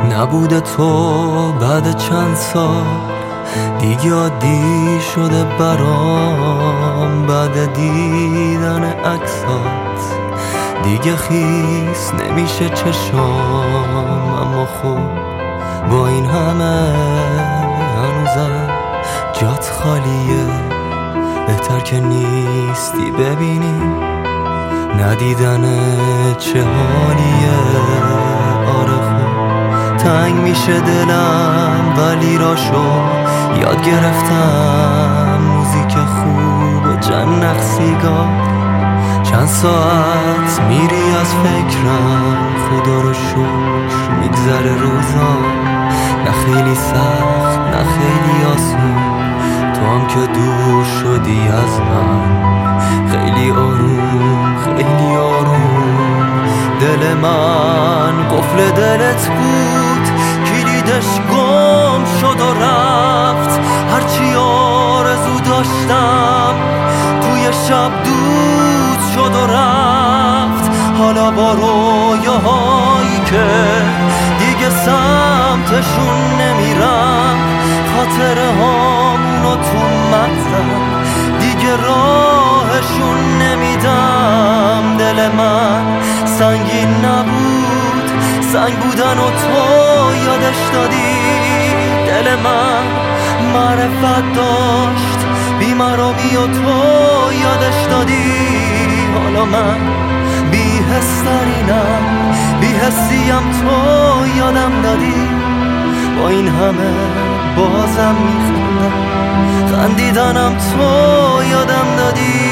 نبوده تو بعد چند سال دیگه عادی شده برام. بعد دیدن عکسات دیگه خیس نمیشه چشام. اما خب با این همه هنوزم جات خالیه. بهتر که نیستی ببینی ندیدن چه حالیه. آره خب تنگ میشه دلم ولی راشو یاد گرفتم. موزیک خوب و جنق سیگار چند ساعت میری از فکرم. خدا رو شکر میگذره روزا، نه خیلی سخت نه خیلی آسون. تو هم که دور شدی از من خیلی آروم خیلی آروم. دل من قفل دلت بود، کلیدش گم شد و رفت. هرچی آرزو داشتم توی شب دود شد و رفت. حالا با رویاهایی که دیگه سمتشون نمیرم، خاطره هامونو تو مغزم دیگه راهشون نمیدم. دل من سنگین نبود، سنگ بودن و تو یادش دادی. دل من معرفت داشت، بی‌مرامی و تو یادش دادی. حالا من بی‌حس‌ترینم، بی‌حسیم تو یادم دادی. با این همه بازم میخندم، خندیدنم تو یادم دادی.